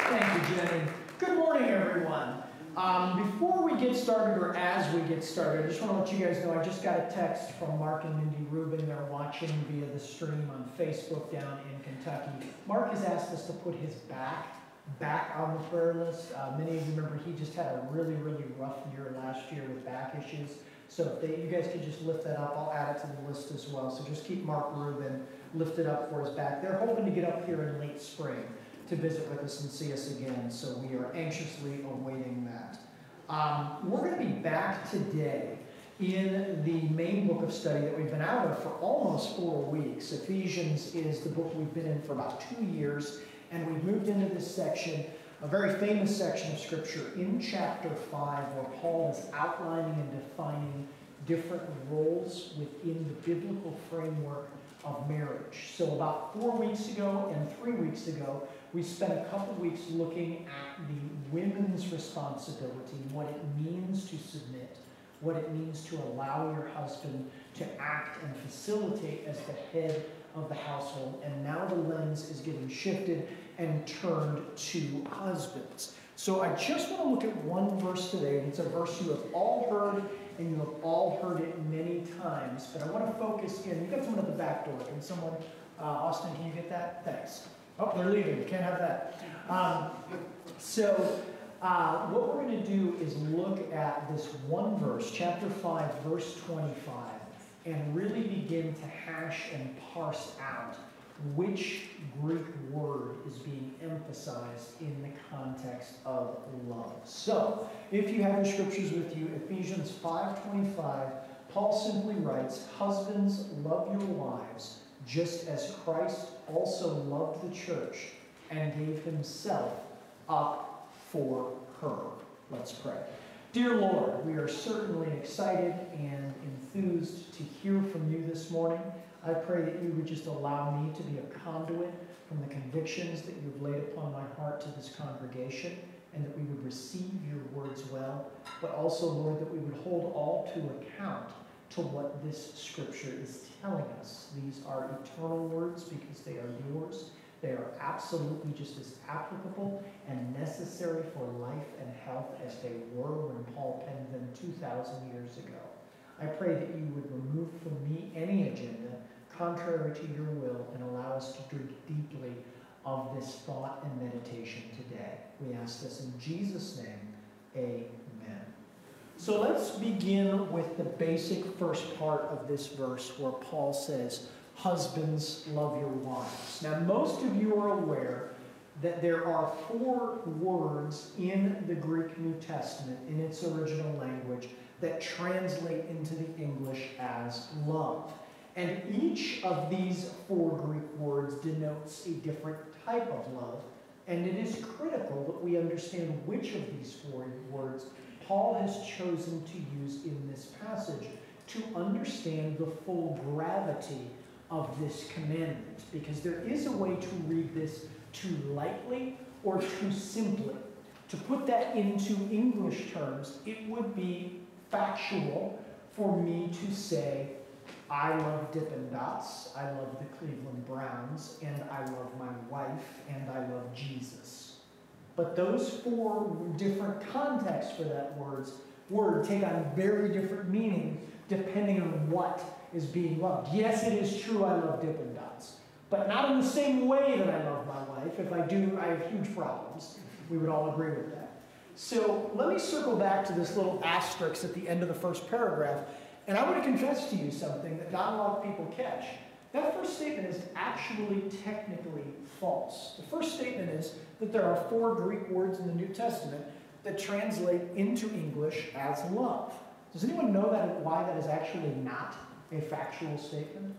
Thank you, Jenny. Good morning, everyone. Before we get started, or as we get started, I just want to let you guys know I just got a text from Mark and Mindy Rubin. They're watching via the stream on Facebook down in Kentucky. Mark has asked us to put his back on the prayer list. Many of you remember he just had a really, really rough year last year with back issues. So if you guys could just lift that up, I'll add it to the list as well. So just keep Mark Rubin lifted up for his back. They're hoping to get up here in late spring to visit with us and see us again. So we are anxiously awaiting that. We're going to be back today in the main book of study that we've been out of for almost 4 weeks. Ephesians is the book we've been in for about 2 years, and we've moved into this section, a very famous section of Scripture in chapter 5, where Paul is outlining and defining different roles within the biblical framework of marriage. So about 4 weeks ago and 3 weeks ago, we spent a couple weeks looking at the women's responsibility, what it means to submit, what it means to allow your husband to act and facilitate as the head of the household. And now the lens is getting shifted and turned to husbands. So I just want to look at one verse today, and it's a verse you have all heard, and you have all heard it many times, but I want to focus in. You've got someone at the back door. Can someone, Austin, can you get that? Thanks. Oh, they're leaving. You can't have that. What we're going to do is look at this one verse, chapter 5, verse 25, and really begin to hash and parse out which Greek word is being emphasized in the context of love. So, if you have your scriptures with you, Ephesians 5:25, Paul simply writes, "Husbands, love your wives, just as Christ also loved the church and gave himself up for her." Let's pray. Dear Lord, we are certainly excited and enthused to hear from you this morning. I pray that you would just allow me to be a conduit from the convictions that you've laid upon my heart to this congregation, and that we would receive your words well, but also, Lord, that we would hold all to account to what this scripture is telling us. These are eternal words because they are yours. They are absolutely just as applicable and necessary for life and health as they were when Paul penned them 2,000 years ago. I pray that you would remove from me any agenda contrary to your will and allow us to drink deeply of this thought and meditation today. We ask this in Jesus' name. Amen. So let's begin with the basic first part of this verse where Paul says, "Husbands, love your wives." Now, most of you are aware that there are 4 words in the Greek New Testament, in its original language, that translate into the English as love. And each of these 4 Greek words denotes a different type of love. And it is critical that we understand which of these 4 words Paul has chosen to use in this passage to understand the full gravity of this commandment. Because there is a way to read this too lightly or too simply. To put that into English terms, it would be factual for me to say, I love Dippin' Dots, I love the Cleveland Browns, and I love my wife, and I love Jesus. But those 4 different contexts for that word take on very different meaning depending on what is being loved. Yes, it is true I love Dippin' Dots, but not in the same way that I love my wife. If I do, I have huge problems. We would all agree with that. So let me circle back to this little asterisk at the end of the first paragraph. And I want to confess to you something that not a lot of people catch. That first statement is actually technically false. The first statement is that there are 4 Greek words in the New Testament that translate into English as love. Does anyone know why that is actually not a factual statement?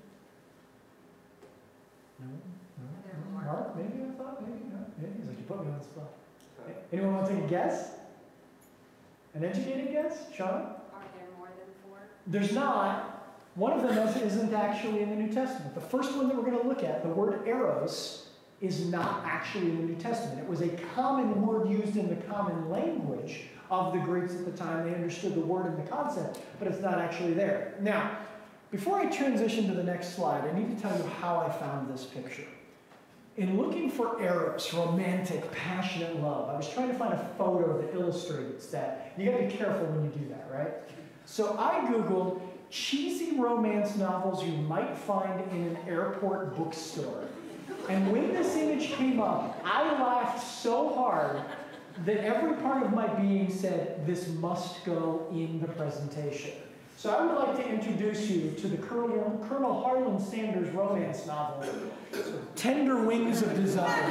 No? Mark? Maybe I thought? Maybe not. Maybe. It's like you put me on the spot. Anyone want to take a guess? An educated guess? Sean? There's not. One of them isn't actually in the New Testament. The first one that we're going to look at, the word eros, is not actually in the New Testament. It was a common word used in the common language of the Greeks at the time. They understood the word and the concept, but it's not actually there. Now, before I transition to the next slide, I need to tell you how I found this picture. in looking for eros, romantic, passionate love, I was trying to find a photo that illustrates that. You gotta be careful when you do that, right? So I Googled cheesy romance novels you might find in an airport bookstore. And when this image came up, I laughed so hard that every part of my being said, this must go in the presentation. So I would like to introduce you to the Colonel Harlan Sanders romance novel, Tender Wings of Desire.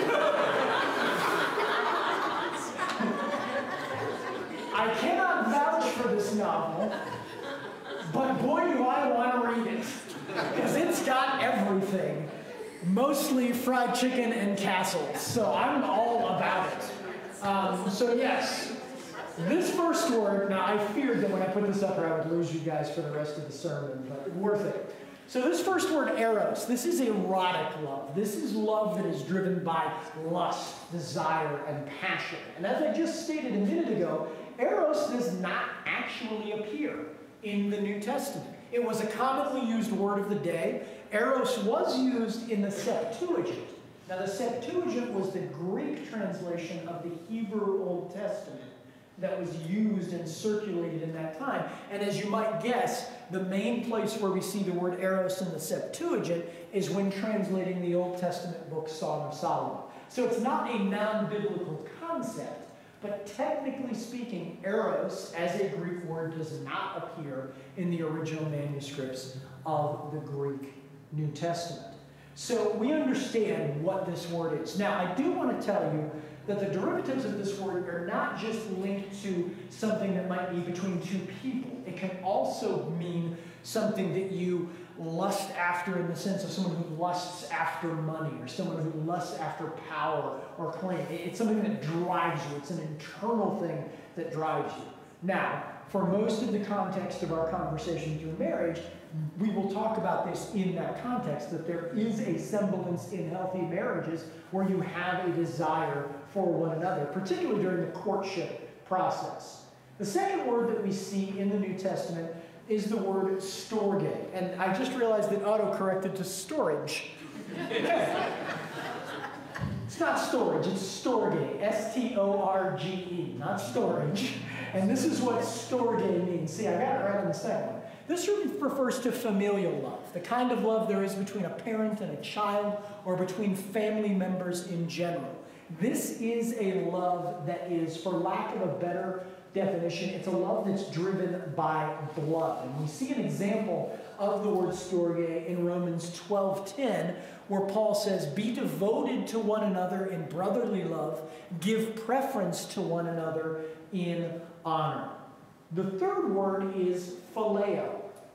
I cannot vouch for this novel, but boy do I want to read it, because it's got everything. Mostly fried chicken and castles, so I'm all about it. So yes, this first word, now I feared that when I put this up here I would lose you guys for the rest of the sermon, but worth it. So this first word, eros, this is erotic love. This is love that is driven by lust, desire, and passion. And as I just stated a minute ago, eros does not actually appear in the New Testament. It was a commonly used word of the day. Eros was used in the Septuagint. Now the Septuagint was the Greek translation of the Hebrew Old Testament that was used and circulated in that time. And as you might guess, the main place where we see the word eros in the Septuagint is when translating the Old Testament book Song of Solomon. So it's not a non-biblical concept, but technically speaking, eros as a Greek word does not appear in the original manuscripts of the Greek New Testament. So we understand what this word is. Now, I do want to tell you that the derivatives of this word are not just linked to something that might be between two people. It can also mean something that you lust after in the sense of someone who lusts after money or someone who lusts after power or claim. It's something that drives you. It's an internal thing that drives you. Now, for most of the context of our conversation through marriage, we will talk about this in that context, that there is a semblance in healthy marriages where you have a desire for one another, particularly during the courtship process. The second word that we see in the New Testament is the word storge. And I just realized that auto-corrected to storage. It's not storage, it's storge. S-T-O-R-G-E, not storage. And this is what storge means. See, I got it right on the second one. This refers to familial love, the kind of love there is between a parent and a child or between family members in general. This is a love that is, for lack of a better definition, it's a love that's driven by blood. And we see an example of the word storge in Romans 12:10, where Paul says, "Be devoted to one another in brotherly love, give preference to one another in honor." The third word is phileo.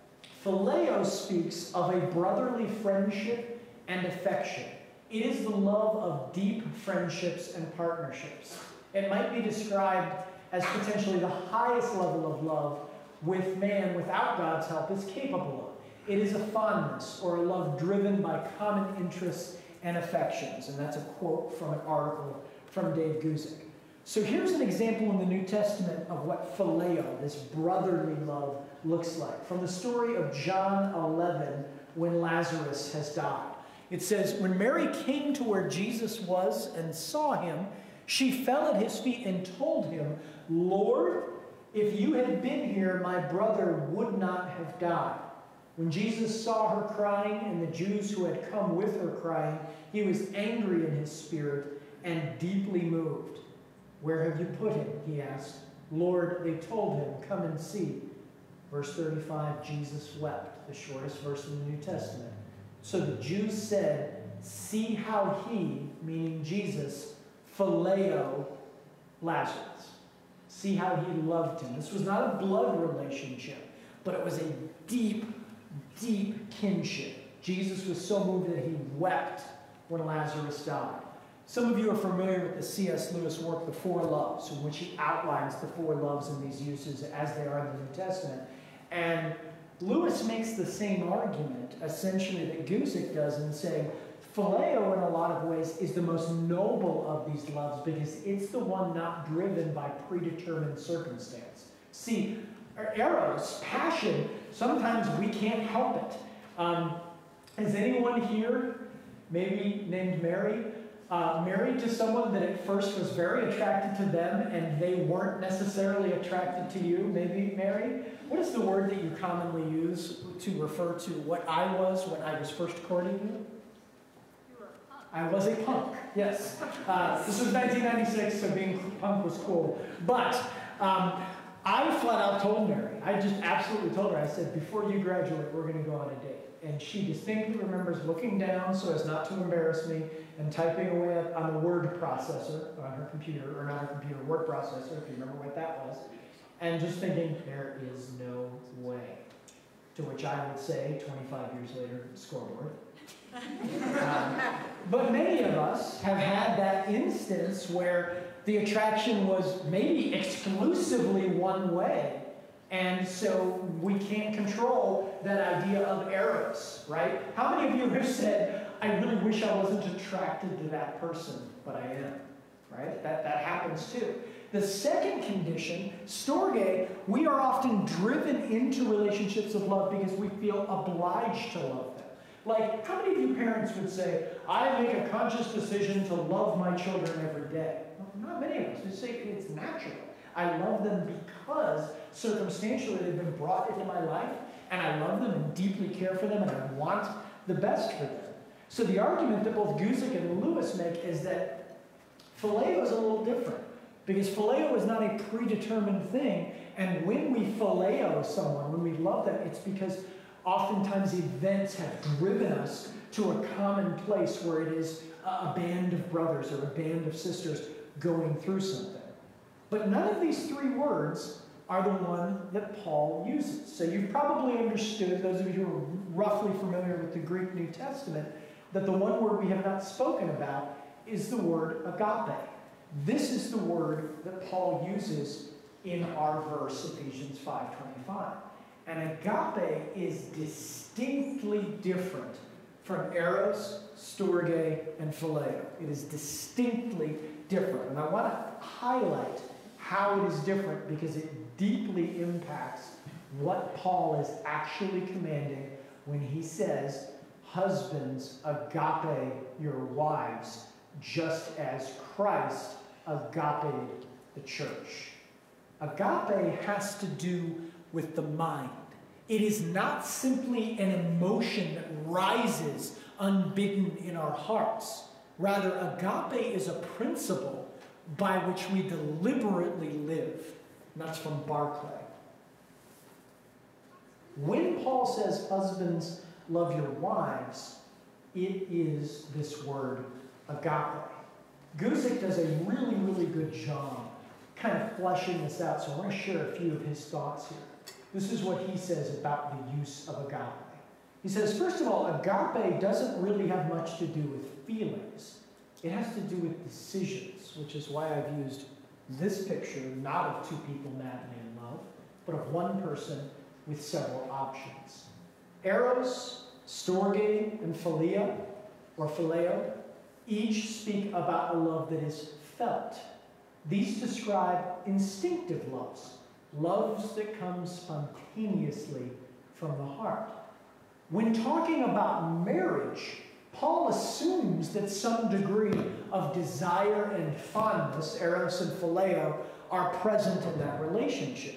Phileo speaks of a brotherly friendship and affection. It is the love of deep friendships and partnerships. It might be described as potentially the highest level of love with man without God's help is capable of. It is a fondness or a love driven by common interests and affections. And that's a quote from an article from Dave Guzik. So here's an example in the New Testament of what phileo, this brotherly love, looks like. From the story of John 11, when Lazarus has died. It says, "When Mary came to where Jesus was and saw him, she fell at his feet and told him, 'Lord, if you had been here, my brother would not have died.' When Jesus saw her crying and the Jews who had come with her crying, he was angry in his spirit and deeply moved. 'Where have you put him?' he asked. 'Lord,' they told him, 'come and see.'" Verse 35, Jesus wept, the shortest verse in the New Testament. "So the Jews said, 'See how he,'" meaning Jesus, "phileo Lazarus." See how he loved him. This was not a blood relationship, but it was a deep, deep kinship. Jesus was so moved that he wept when Lazarus died. Some of you are familiar with the C.S. Lewis work, The Four Loves, in which he outlines the four loves in these uses as they are in the New Testament. And Lewis makes the same argument, essentially, that Guzik does in saying, phileo, in a lot of ways, is the most noble of these loves because it's the one not driven by predetermined circumstance. See, eros, passion, sometimes we can't help it. Has anyone here, maybe named Mary, married to someone that at first was very attracted to them and they weren't necessarily attracted to you? Maybe Mary? What is the word that you commonly use to refer to what I was when I was first courting you? You were a punk. I was a punk, yes. This was 1996, so being punk was cool. But I flat out told Mary, I just absolutely told her, I said, before you graduate, we're going to go on a date. And she distinctly remembers looking down so as not to embarrass me and typing away on a word processor on her computer, or not her computer, word processor, if you remember what that was, and just thinking, there is no way. To which I would say, 25 years later, scoreboard. But many of us have had that instance where the attraction was maybe exclusively one way, and so we can't control that idea of eros, right? How many of you have said, I really wish I wasn't attracted to that person, but I am, right? That happens too. The second condition, storge, we are often driven into relationships of love because we feel obliged to love them. Like, how many of you parents would say, I make a conscious decision to love my children every day? Well, not many of us. We say it's natural. I love them because circumstantially they've been brought into my life, and I love them and deeply care for them, and I want the best for them. So the argument that both Guzik and Lewis make is that phileo is a little different, because phileo is not a predetermined thing, and when we phileo someone, when we love them, it's because oftentimes events have driven us to a common place where it is a band of brothers or a band of sisters going through something. But none of these three words are the one that Paul uses. So you've probably understood, those of you who are roughly familiar with the Greek New Testament, that the one word we have not spoken about is the word agape. This is the word that Paul uses in our verse, Ephesians 5:25. And agape is distinctly different from eros, storge, and phileo. It is distinctly different. And I want to highlight how it is different because it deeply impacts what Paul is actually commanding when he says, husbands, agape your wives, just as Christ agape the church. Agape has to do with the mind. It is not simply an emotion that rises unbidden in our hearts. Rather, agape is a principle by which we deliberately live. And that's from Barclay. When Paul says, husbands, love your wives, it is this word, agape. Guzik does a really, really good job kind of fleshing this out, so I want to share a few of his thoughts here. This is what he says about the use of agape. He says, first of all, agape doesn't really have much to do with feelings. It has to do with decisions, which is why I've used this picture, not of two people madly in love, but of one person with several options. Eros, storge, and philia, or phileo, each speak about a love that is felt. These describe instinctive loves, loves that come spontaneously from the heart. When talking about marriage, Paul assumes that some degree of desire and fondness, eros and phileo, are present in that relationship.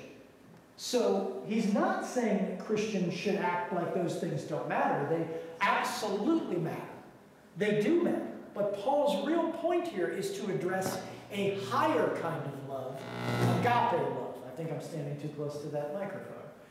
So he's not saying that Christians should act like those things don't matter. They absolutely matter. They do matter. But Paul's real point here is to address a higher kind of love, agape love. I think I'm standing too close to that microphone.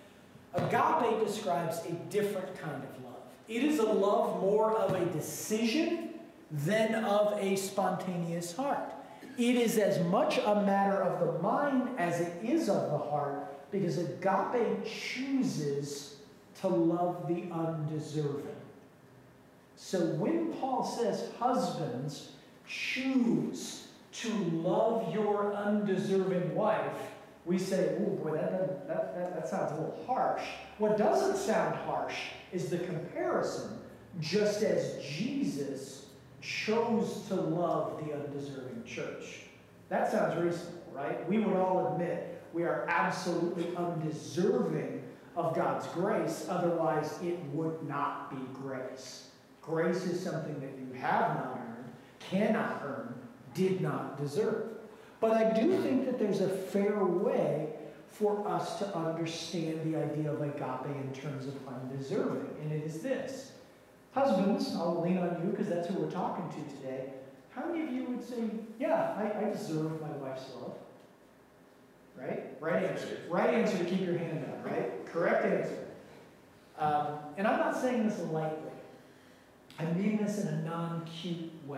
Agape describes a different kind of love. It is a love more of a decision than of a spontaneous heart. It is as much a matter of the mind as it is of the heart, because agape chooses to love the undeserving. So when Paul says, husbands, choose to love your undeserving wife, we say, oh boy, that sounds a little harsh. What doesn't sound harsh is the comparison, just as Jesus chose to love the undeserving church. That sounds reasonable, right? We would all admit we are absolutely undeserving of God's grace, otherwise it would not be grace. Grace is something that you have not earned, cannot earn, did not deserve. But I do think that there's a fair way for us to understand the idea of agape in terms of undeserving, and it is this. Husbands, I'll lean on you because that's who we're talking to today. How many of you would say, yeah, I deserve my wife's love? Right? Right answer. Right answer to keep your hand up, right? Correct answer. And I'm not saying this lightly. I mean this in a non-cute way.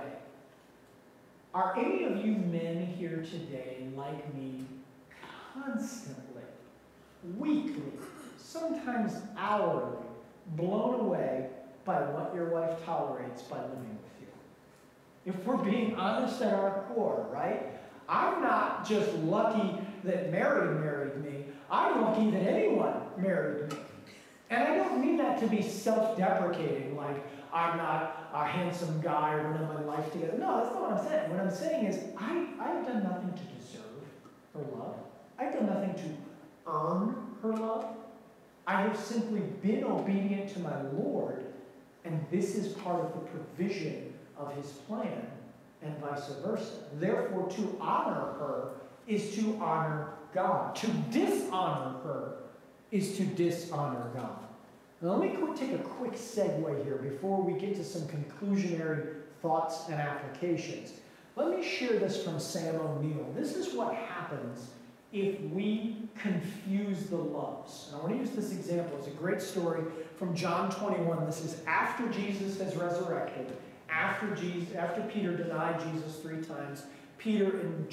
Are any of you men here today, like me, constantly, weekly, sometimes hourly, blown away by what your wife tolerates by living with you? If we're being honest at our core, right? I'm not just lucky that Mary married me. I'm lucky that anyone married me. And I don't mean that to be self-deprecating, like I'm not a handsome guy or don't have my life together. No, that's not what I'm saying. What I'm saying is I've done nothing to deserve her love. I've done nothing to earn her love. I have simply been obedient to my Lord, and this is part of the provision of his plan, and vice versa. Therefore, to honor her is to honor God. To dishonor her is to dishonor God. Now, let me take a quick segue here before we get to some conclusionary thoughts and applications. Let me share this from Sam O'Neill. This is what happens if we confuse the loves. And I want to use this example. It's a great story from John 21. This is after Jesus has resurrected, after Peter denied Jesus 3 times. Peter and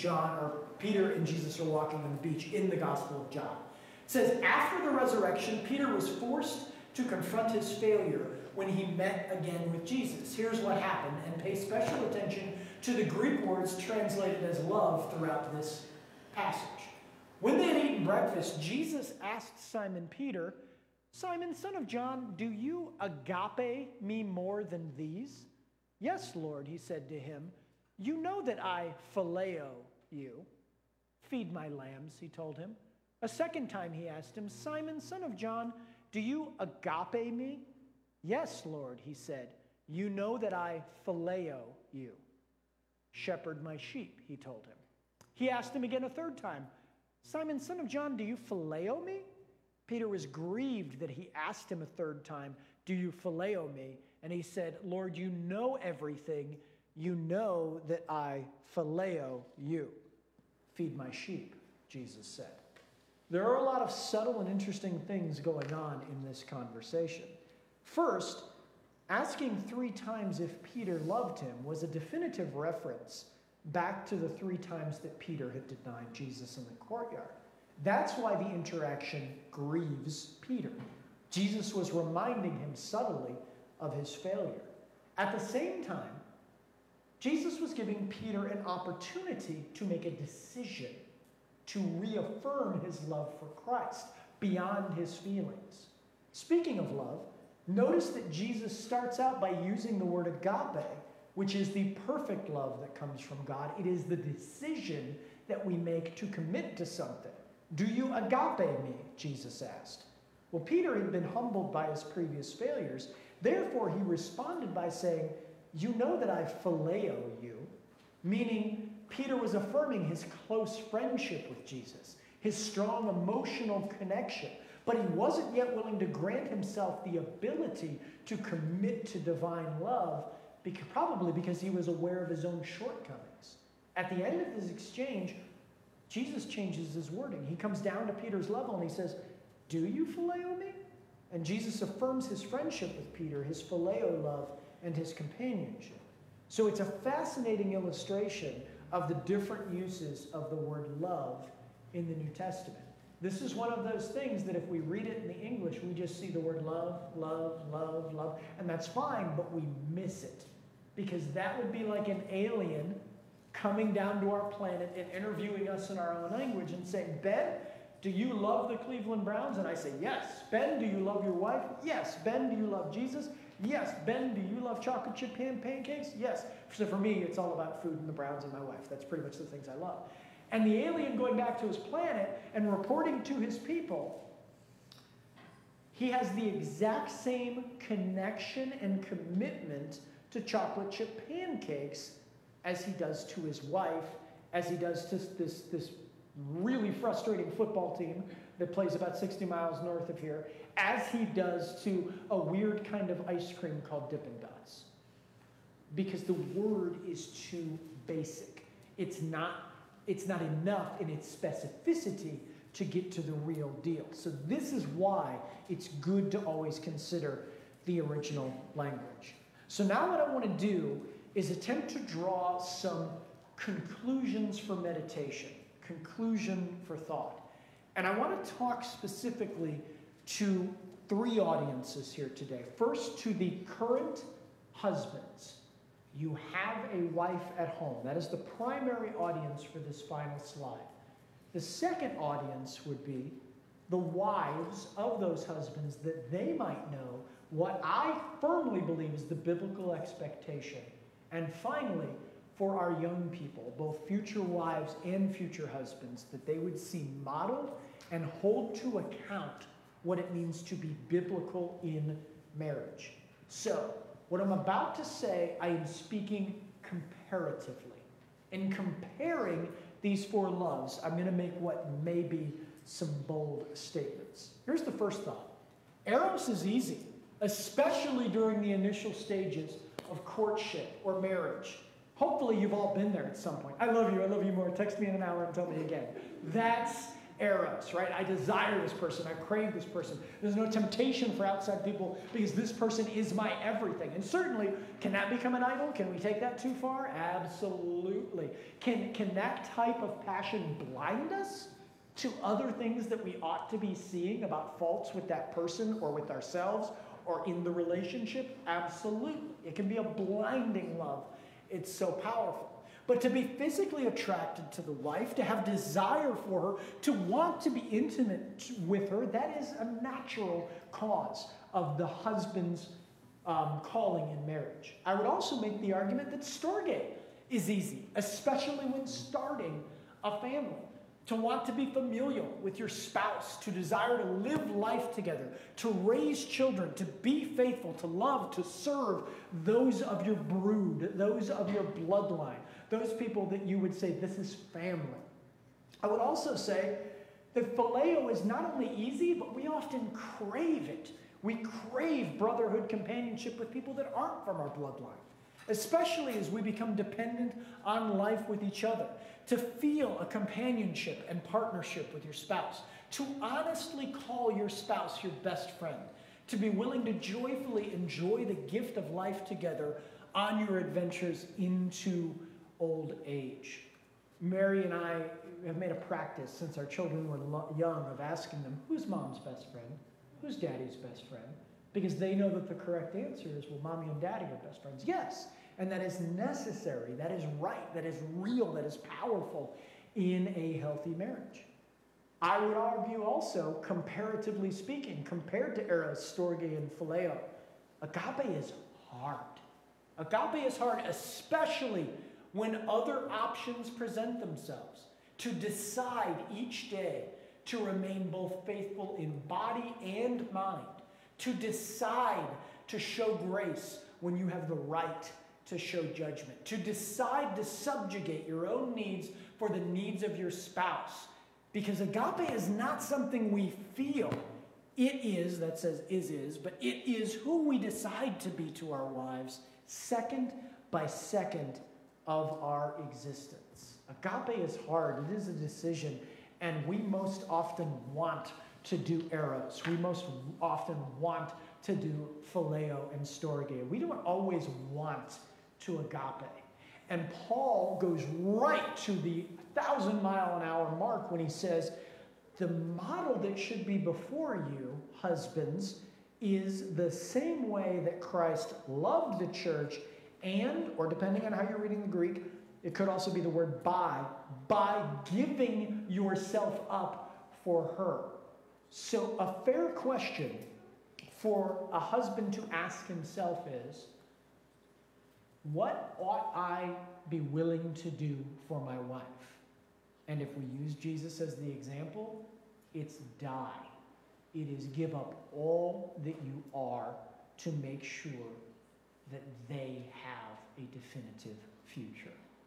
Jesus are walking on the beach in the Gospel of John. It says, after the resurrection, Peter was forced to confront his failure when he met again with Jesus. Here's what happened, and pay special attention to the Greek words translated as love throughout this passage. When they had eaten breakfast, Jesus asked Simon Peter, Simon, son of John, do you agape me more than these? Yes, Lord, he said to him. You know that I phileo you. Feed my lambs, he told him. A second time he asked him, Simon, son of John, do you agape me? Yes, Lord, he said. You know that I phileo you. Shepherd my sheep, he told him. He asked him again a third time, Simon, son of John, do you phileo me? Peter was grieved that he asked him a third time, do you phileo me? And he said, Lord, you know everything. You know that I phileo you. Feed my sheep, Jesus said. There are a lot of subtle and interesting things going on in this conversation. First, asking 3 times if Peter loved him was a definitive reference back to the 3 times that Peter had denied Jesus in the courtyard. That's why the interaction grieves Peter. Jesus was reminding him subtly of his failure. At the same time, Jesus was giving Peter an opportunity to make a decision, to reaffirm his love for Christ beyond his feelings. Speaking of love, notice that Jesus starts out by using the word agape, which is the perfect love that comes from God. It is the decision that we make to commit to something. Do you agape me? Jesus asked. Well, Peter had been humbled by his previous failures. Therefore, he responded by saying, you know that I phileo you, meaning Peter was affirming his close friendship with Jesus, his strong emotional connection, but he wasn't yet willing to grant himself the ability to commit to divine love, probably because he was aware of his own shortcomings. At the end of this exchange, Jesus changes his wording. He comes down to Peter's level and he says, do you phileo me? And Jesus affirms his friendship with Peter, his phileo love, and his companionship. So it's a fascinating illustration of the different uses of the word love in the New Testament. This is one of those things that if we read it in the English, we just see the word love, love, love, love, and that's fine, but we miss it. Because that would be like an alien coming down to our planet and interviewing us in our own language and saying, Ben, do you love the Cleveland Browns? And I say, yes. Ben, do you love your wife? Yes. Ben, do you love Jesus? Yes. Ben, do you love chocolate chip pancakes? Yes. So for me, it's all about food and the Browns and my wife. That's pretty much the things I love. And the alien going back to his planet and reporting to his people, he has the exact same connection and commitment to chocolate chip pancakes as he does to his wife, as he does to this really frustrating football team that plays about 60 miles north of here, as he does to a weird kind of ice cream called Dippin' Dots. Because the word is too basic. It's not enough in its specificity to get to the real deal. So this is why it's good to always consider the original language. So now what I want to do is attempt to draw some conclusions for meditation, conclusion for thought. And I want to talk specifically to three audiences here today. First, to the current husbands. You have a wife at home. That is the primary audience for this final slide. The second audience would be the wives of those husbands, that they might know what I firmly believe is the biblical expectation. And finally, for our young people, both future wives and future husbands, that they would see modeled and hold to account what it means to be biblical in marriage. So, what I'm about to say, I am speaking comparatively. In comparing these four loves, I'm going to make what may be some bold statements. Here's the first thought. Eros is easy, especially during the initial stages of courtship or marriage. Hopefully you've all been there at some point. I love you more. Text me in an hour and tell me again. That's Eros, right? I desire this person. I crave this person. There's no temptation for outside people because this person is my everything. And certainly, can that become an idol? Can we take that too far? Absolutely. Can that type of passion blind us to other things that we ought to be seeing about faults with that person or with ourselves or in the relationship? Absolutely. It can be a blinding love. It's so powerful. But to be physically attracted to the wife, to have desire for her, to want to be intimate with her, that is a natural cause of the husband's calling in marriage. I would also make the argument that storge is easy, especially when starting a family. To want to be familial with your spouse, to desire to live life together, to raise children, to be faithful, to love, to serve those of your brood, those of your bloodline, those people that you would say, this is family. I would also say that phileo is not only easy, but we often crave it. We crave brotherhood companionship with people that aren't from our bloodline, especially as we become dependent on life with each other. To feel a companionship and partnership with your spouse, to honestly call your spouse your best friend, to be willing to joyfully enjoy the gift of life together on your adventures into old age. Mary and I have made a practice since our children were young of asking them, who's mom's best friend? Who's daddy's best friend? Because they know that the correct answer is, well, mommy and daddy are best friends. Yes. And that is necessary, that is right, that is real, that is powerful in a healthy marriage. I would argue also, comparatively speaking, compared to eros, storge, and phileo, agape is hard. Agape is hard, especially when other options present themselves. To decide each day to remain both faithful in body and mind. To decide to show grace when you have the right to show judgment, to decide to subjugate your own needs for the needs of your spouse. Because agape is not something we feel. It is, that says is, but it is who we decide to be to our wives, second by second of our existence. Agape is hard. It is a decision, and we most often want to do eros. We most often want to do phileo and storge. We don't always want to agape. And Paul goes right to the 1,000-mile-an-hour mark when he says, the model that should be before you, husbands, is the same way that Christ loved the church and, or depending on how you're reading the Greek, it could also be the word by giving yourself up for her. So a fair question for a husband to ask himself is, what ought I be willing to do for my wife? And if we use Jesus as the example, it's die. It is give up all that you are to make sure that they have a definitive future.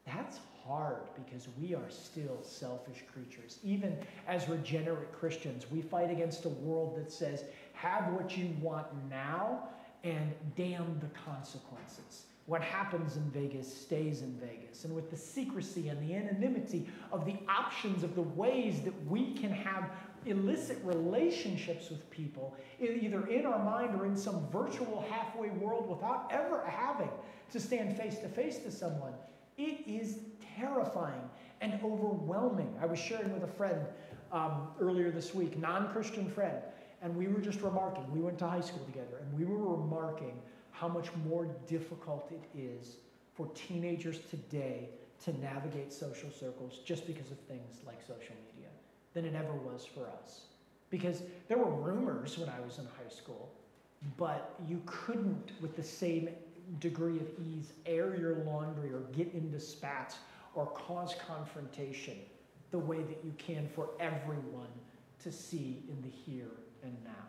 That's hard because we are still selfish creatures. Even as regenerate Christians, we fight against a world that says, have what you want now and damn the consequences. What happens in Vegas stays in Vegas. And with the secrecy and the anonymity of the options of the ways that we can have illicit relationships with people, either in our mind or in some virtual halfway world without ever having to stand face to someone, it is terrifying and overwhelming. I was sharing with a friend earlier this week, non-Christian friend, and we were just remarking, we went to high school together, and we were remarking how much more difficult it is for teenagers today to navigate social circles just because of things like social media than it ever was for us. Because there were rumors when I was in high school, but you couldn't, with the same degree of ease, air your laundry or get into spats or cause confrontation the way that you can for everyone to see in the here and now.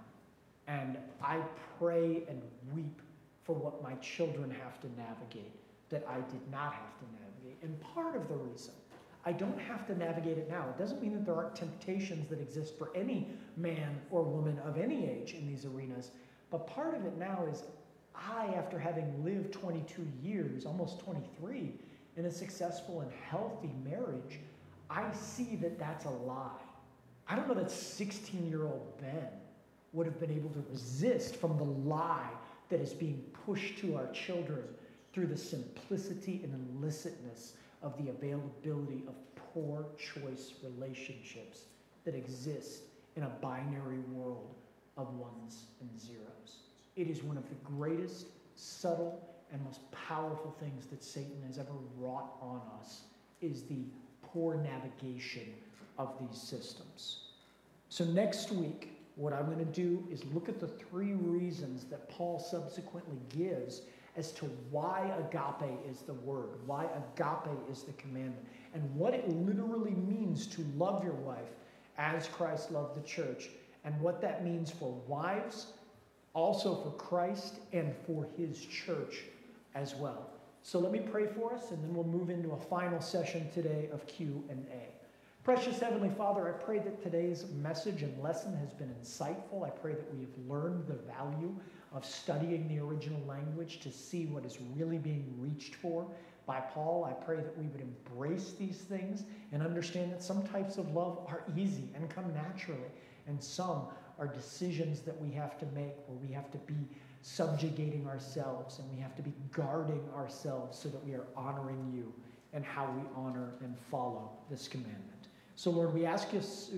And I pray and weep for what my children have to navigate that I did not have to navigate. And part of the reason I don't have to navigate it now, it doesn't mean that there aren't temptations that exist for any man or woman of any age in these arenas, but part of it now is I, after having lived 22 years, almost 23, in a successful and healthy marriage, I see that that's a lie. I don't know that 16-year-old Ben would have been able to resist from the lie that is being pushed to our children through the simplicity and illicitness of the availability of poor choice relationships that exist in a binary world of ones and zeros. It is one of the greatest, subtle, and most powerful things that Satan has ever wrought on us is the poor navigation of these systems. So next week, what I'm going to do is look at the 3 reasons that Paul subsequently gives as to why agape is the word, why agape is the commandment, and what it literally means to love your wife as Christ loved the church, and what that means for wives, also for Christ, and for his church as well. So let me pray for us, and then we'll move into a final session today of Q&A. Precious Heavenly Father, I pray that today's message and lesson has been insightful. I pray that we have learned the value of studying the original language to see what is really being reached for by Paul. I pray that we would embrace these things and understand that some types of love are easy and come naturally, and some are decisions that we have to make where we have to be subjugating ourselves and we have to be guarding ourselves so that we are honoring you and how we honor and follow this commandment. So Lord, we ask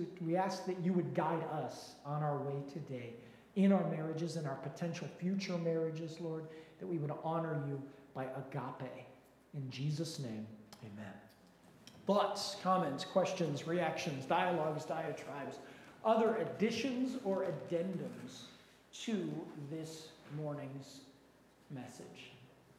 that you would guide us on our way today in our marriages and our potential future marriages, Lord, that we would honor you by agape. In Jesus' name, amen. Thoughts, comments, questions, reactions, dialogues, diatribes, other additions or addendums to this morning's message?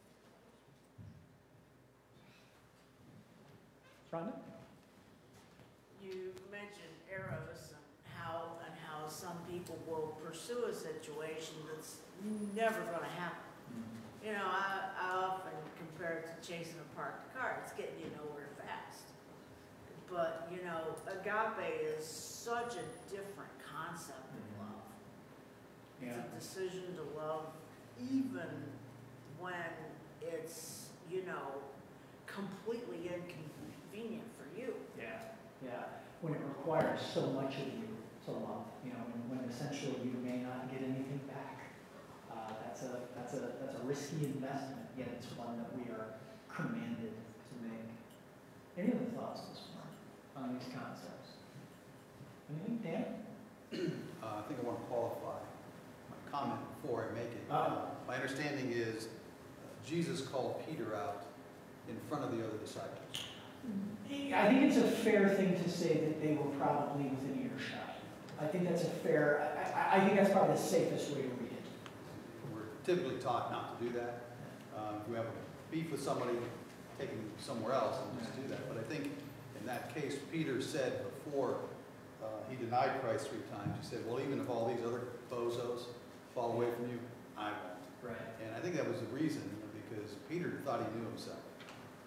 Rhonda? You mentioned Eros and how some people will pursue a situation that's never going to happen. Mm-hmm. You know, I often compare it to chasing a parked car. It's getting you nowhere fast. But, you know, agape is such a different concept of love. It's a decision to love even when it's, you know, completely inconvenient for you. Yeah. When it requires so much of you to love, you know, when essentially you may not get anything back. That's a risky investment, yet it's one that we are commanded to make. Any other thoughts this morning on these concepts? Anything, Dan? I think I want to qualify my comment before I make it. My understanding is Jesus called Peter out in front of the other disciples. I think it's a fair thing to say that they were probably within earshot. I think that's a fair, I think that's probably the safest way to read it. We're typically taught not to do that. If you have a beef with somebody, take them somewhere else and just do that. But I think in that case, Peter said before he denied Christ 3 times, he said, well, even if all these other bozos fall away from you, I won't. Right. And I think that was the reason, because Peter thought he knew himself. But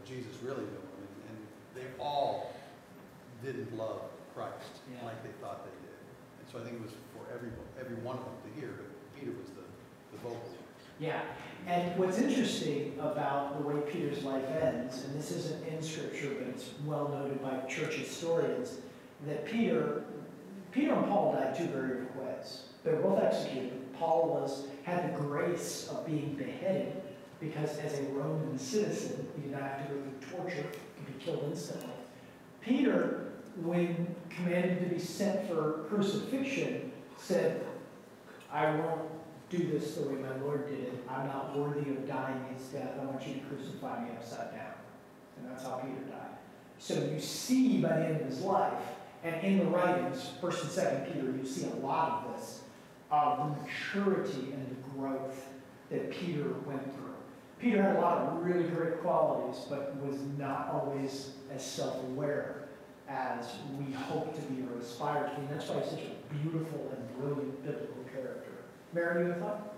Jesus really knew him, and they all didn't love Christ Yeah. like they thought they did. And so I think it was for every one of them to hear, but Peter was the vocal one. Yeah, and what's interesting about the way Peter's life ends, and this isn't in Scripture, but it's well noted by church historians, that Peter and Paul died two very different ways. They were both executed. Paul had the grace of being beheaded because as a Roman citizen, he did not have to go through torture, he could be killed instantly. Peter, when commanded to be sent for crucifixion, said, I won't do this the way my Lord did it. I'm not worthy of dying his death. I want you to crucify me upside down. And that's how Peter died. So you see by the end of his life, and in the writings, 1st and 2nd Peter, you see a lot of this, of the maturity and the growth that Peter went through. Peter had a lot of really great qualities, but was not always as self-aware as we hope to be or aspire to be. And that's why he's such a beautiful and brilliant biblical character. Mary, you have a thought?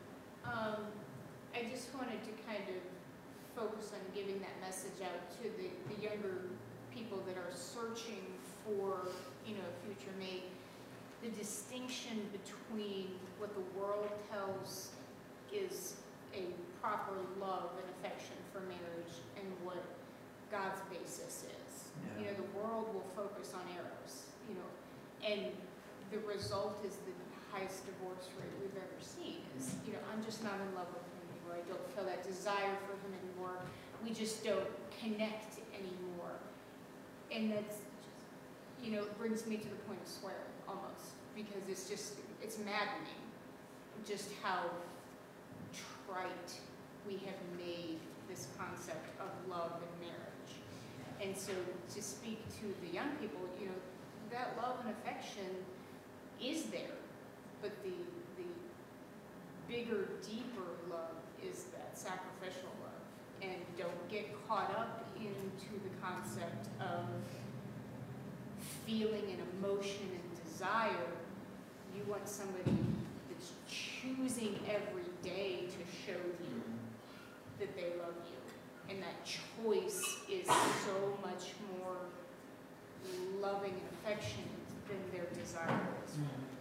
I just wanted to kind of focus on giving that message out to the younger people that are searching for, a future mate. The distinction between what the world tells is a proper love and affection for marriage and what God's basis is. Yeah. The world will focus on eros, and the result is the highest divorce rate we've ever seen is, I'm just not in love with him anymore. I don't feel that desire for him anymore. We just don't connect anymore. And that's, brings me to the point of swearing almost, because it's maddening just how trite we have made this concept of love and marriage. And so to speak to the young people, that love and affection is there, but the bigger, deeper love is that sacrificial love. And don't get caught up into the concept of feeling an emotion and desire. You want somebody that's choosing every day to show you that they love you. And that choice is so much more loving and affectionate than their desire is.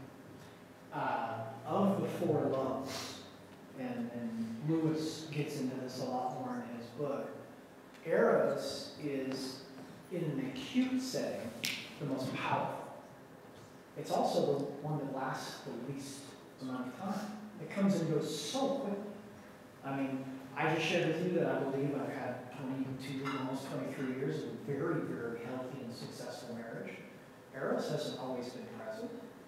Of the four loves, and Lewis gets into this a lot more in his book, eros is, in an acute setting, the most powerful. It's also the one that lasts the least amount of time. It comes and goes so quickly. I mean, I just shared with you that I believe I've had 22, almost 23 years of a very, very healthy and successful marriage. Eros hasn't always been present.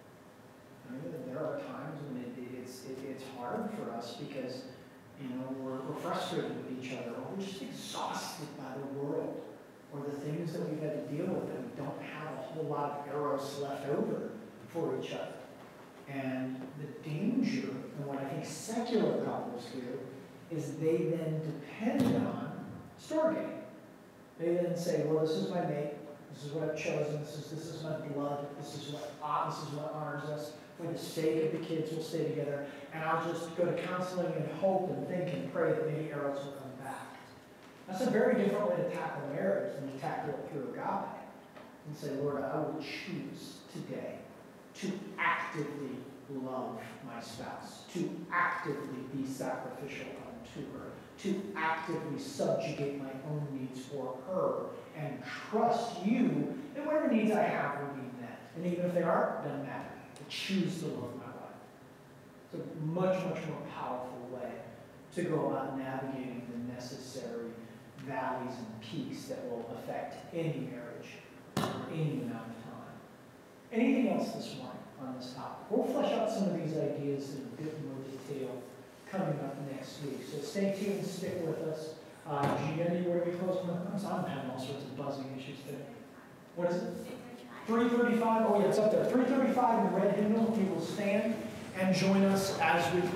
I mean, there are times when it's hard for us because, we're frustrated with each other, or we're just exhausted by the world, or the things that we've had to deal with, that we don't have a whole lot of eros left over for each other. And the danger, and what I think secular couples do, is they then depend on storge. They then say, well, this is my mate, this is what I've chosen, this is my blood, this is what honors us. For the sake of the kids, we'll stay together, and I'll just go to counseling and hope and think and pray that maybe eros will come back. That's a very different way to tackle marriage than to tackle it through agape. And say, Lord, I will choose today to actively love my spouse, to actively be sacrificial unto her, to actively subjugate my own needs for her, and trust you that whatever needs I have will be met. And even if they aren't, doesn't matter. I choose to love my wife. It's a much, much more powerful way to go about navigating the necessary valleys and peaks that will affect any marriage for any amount of time. Anything else this morning on this topic? We'll flesh out some of these ideas in a bit more detail coming up next week. So stay tuned and stick with us. Gianni, where do we close on the I'm having all sorts of buzzing issues today. What is it? 3:35. Oh yeah, it's up there. 3:35 in the red hymnal. We will stand and join us as we